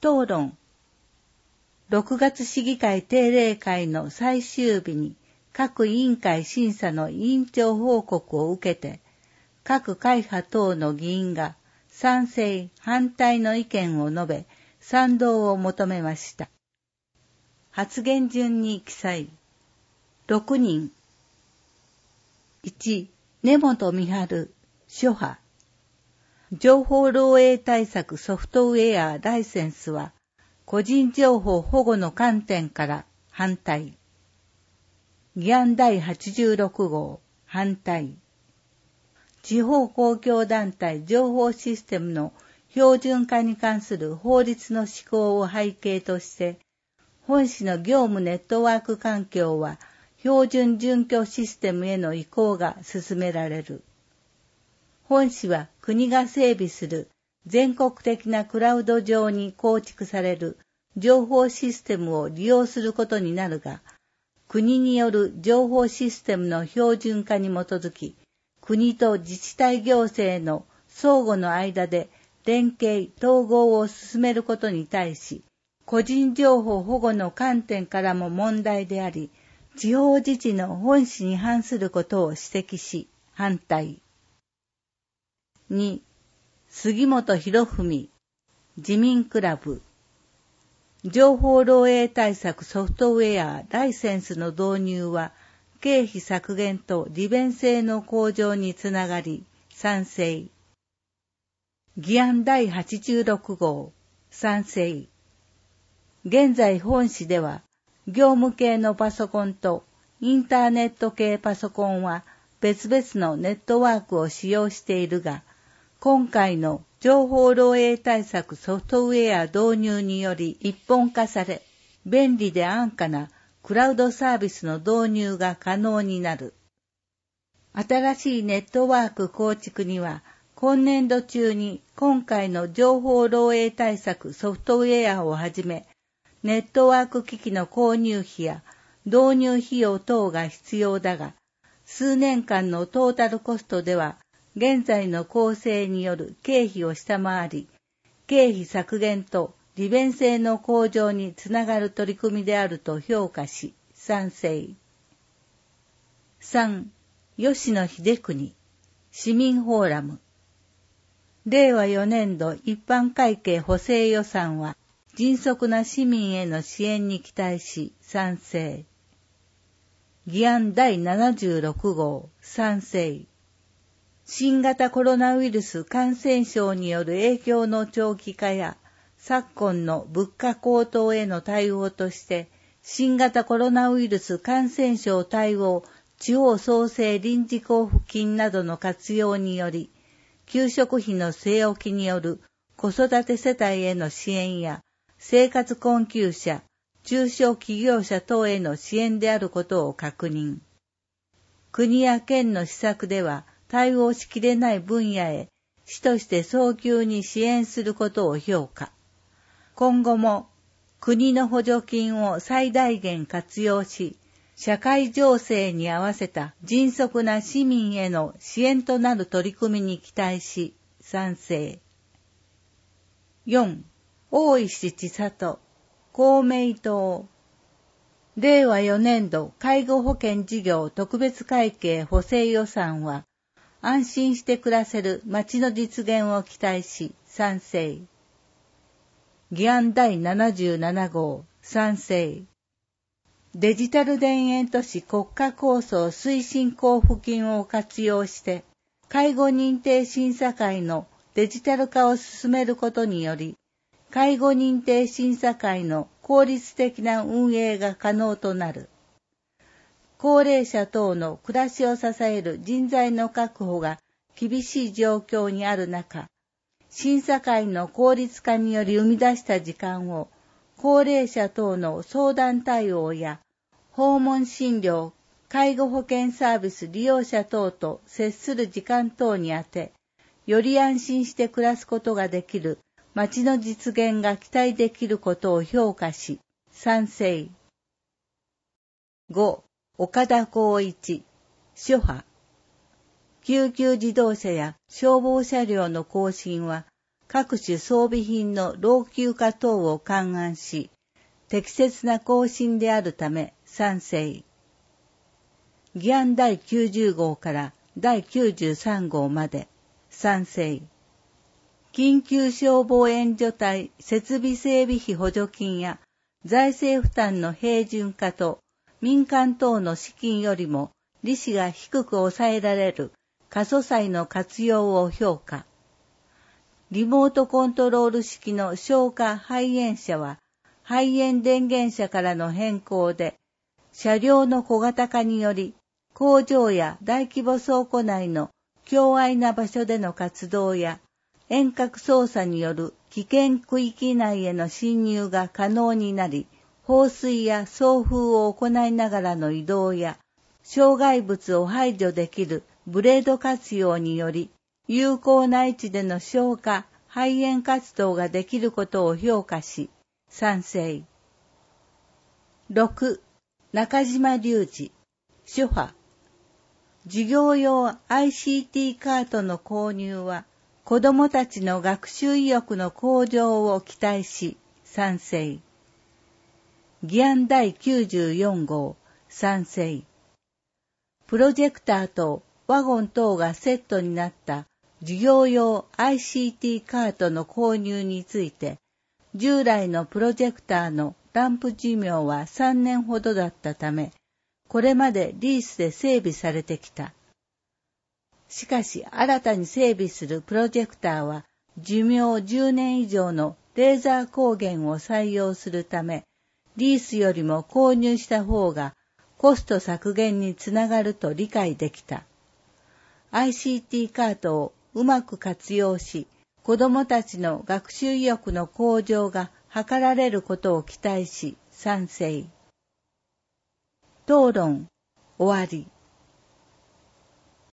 討論。6月市議会定例会の最終日に各委員会審査の委員長報告を受けて、各会派等の議員が賛成・反対の意見を述べ、賛同を求めました。発言順に記載。6人。1、根本美春、諸派。情報漏洩対策ソフトウェアライセンスは、個人情報保護の観点から反対。議案第86号、反対。地方公共団体情報システムの標準化に関する法律の施行を背景として、本市の業務ネットワーク環境は標準準拠システムへの移行が進められる。本市は国が整備する全国的なクラウド上に構築される情報システムを利用することになるが、国による情報システムの標準化に基づき、国と自治体行政の相互の間で連携・統合を進めることに対し、個人情報保護の観点からも問題であり、地方自治の本旨に反することを指摘し、反対。2、杉本博文、自民クラブ。情報漏洩対策ソフトウェアライセンスの導入は、経費削減と利便性の向上につながり、賛成。議案第86号、賛成。現在本市では、業務系のパソコンとインターネット系パソコンは別々のネットワークを使用しているが、今回の情報漏洩対策ソフトウェア導入により一本化され、便利で安価なクラウドサービスの導入が可能になる。新しいネットワーク構築には、今年度中に今回の情報漏洩対策ソフトウェアをはじめ、ネットワーク機器の購入費や導入費用等が必要だが、数年間のトータルコストでは、現在の構成による経費を下回り、経費削減と利便性の向上につながる取り組みであると評価し、賛成。3、吉野秀邦、市民フォーラム。令和4年度一般会計補正予算は、迅速な市民への支援に期待し、賛成。議案第76号、賛成。新型コロナウイルス感染症による影響の長期化や、昨今の物価高騰への対応として、新型コロナウイルス感染症対応地方創生臨時交付金などの活用により、給食費の据え置きによる子育て世帯への支援や、生活困窮者、中小企業者等への支援であることを確認。国や県の施策では、対応しきれない分野へ、市として早急に支援することを評価。今後も、国の補助金を最大限活用し、社会情勢に合わせた迅速な市民への支援となる取り組みに期待し、賛成。4、大石千里、公明党。令和4年度介護保険事業特別会計補正予算は、安心して暮らせる街の実現を期待し、賛成。議案第77号、賛成。デジタル田園都市国家構想推進交付金を活用して、介護認定審査会のデジタル化を進めることにより、介護認定審査会の効率的な運営が可能となる。高齢者等の暮らしを支える人材の確保が厳しい状況にある中、審査会の効率化により生み出した時間を高齢者等の相談対応や訪問診療、介護保険サービス利用者等と接する時間等に充て、より安心して暮らすことができる街の実現が期待できることを評価し、賛成。5、岡田光一、諸派。救急自動車や消防車両の更新は、 各種装備品の老朽化等を勘案し、適切な更新であるため賛成。議案第90号から第93号まで賛成。緊急消防援助隊設備整備費補助金や財政負担の平準化と民間等の資金よりも利子が低く抑えられる過疎債の活用を評価。リモートコントロール式の消火排煙車は排煙電源車からの変更で車両の小型化により工場や大規模倉庫内の狭隘な場所での活動や遠隔操作による危険区域内への侵入が可能になり、放水や送風を行いながらの移動や、障害物を排除できるブレード活用により、有効な位置での消火、排煙活動ができることを評価し、賛成。6. 中島隆二、主派。授業用 ICT カートの購入は、子どもたちの学習意欲の向上を期待し、賛成。議案第94号、賛成。プロジェクターとワゴン等がセットになった授業用 ICT カートの購入について、従来のプロジェクターのランプ寿命は3年ほどだったため、これまでリースで整備されてきた。しかし新たに整備するプロジェクターは寿命10年以上のレーザー光源を採用するため、リースよりも購入した方がコスト削減につながると理解できた。ICT カートをうまく活用し、子どもたちの学習意欲の向上が図られることを期待し、賛成。討論、終わり。